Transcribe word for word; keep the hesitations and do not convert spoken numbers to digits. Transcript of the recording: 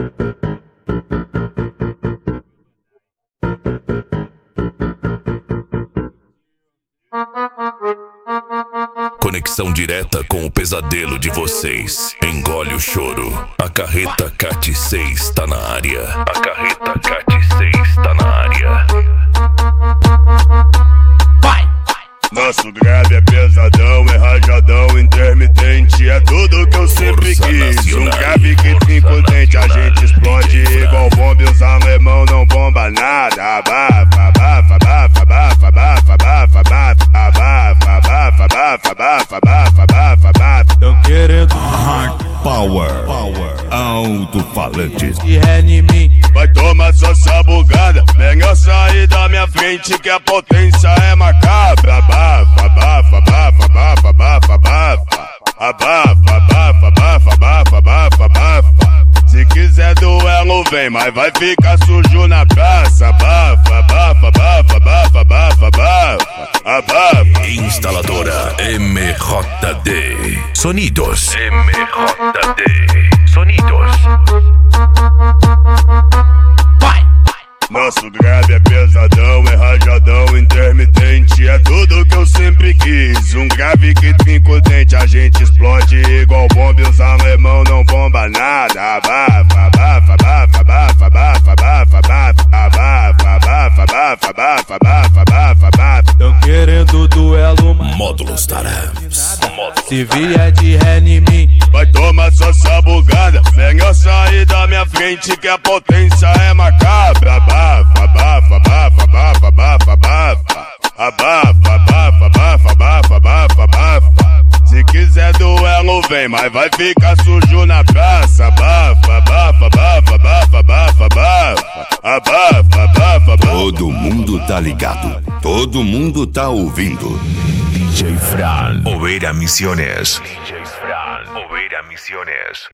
Conexão direta com o pesadelo de vocês. Engole o choro. A carreta Cat seis tá na área. A carreta Cat seis tá na área. Vai! Nosso grave é pesadão, é rajadão, intermitente. É tudo que eu sempre Força quis. nacional. Um grave que trinca o dente, a gente explode igual bomba e os alemão não bomba nada. Abafa, abafa, abafa, abafa, abafa, abafa, abafa, abafa, abafa, abafa, abafa, abafa, abafa, abafa. Tão querendo Hard Power, Power, alto-falantes. de ré em mim. Vai tomar sua sabugada, melhor sair da minha frente que a potência é macabra. Abafa, abafa, abafa, abafa, abafa, abafa. Abafa, abafa, abafa, abafa, abafa, abafa. Se quiser duelo vem, mas vai ficar sujo na praça. Abafa, abafa, abafa, abafa, abafa, abafa. Abafa. Instaladora M J D. Sonidos. M J D. Sonidos. Vai! Nosso grave é pesadão, é rajadão, intermitente. É tudo que eu sempre quis. Um grave que trinca o dente, a gente explode igual bomba e os alemão não bomba nada. Abafa, abafa, abafa, abafa, abafa, abafa, abafa, abafa, abafa, abafa, abafa, abafa, abafa, abafa. Tão querendo duelo, mas Módulos Tarams. se vier de ré em mim. Vai tomar sua sabugada, melhor sair da minha frente que a potência é macabra. Abafa, abafa, abafa, abafa, abafa, abafa. Abafa, abafa, abafa, abafa, abafa, abafa. Se quiser duelo vem, mas vai ficar sujo na praça. Abafa, abafa, abafa, abafa, abafa, abafa. Abafa, abafa, abafa. Todo mundo tá ligado, todo mundo tá ouvindo. D J Fran. Oveira Misiones. D J Fran. Oveira Misiones.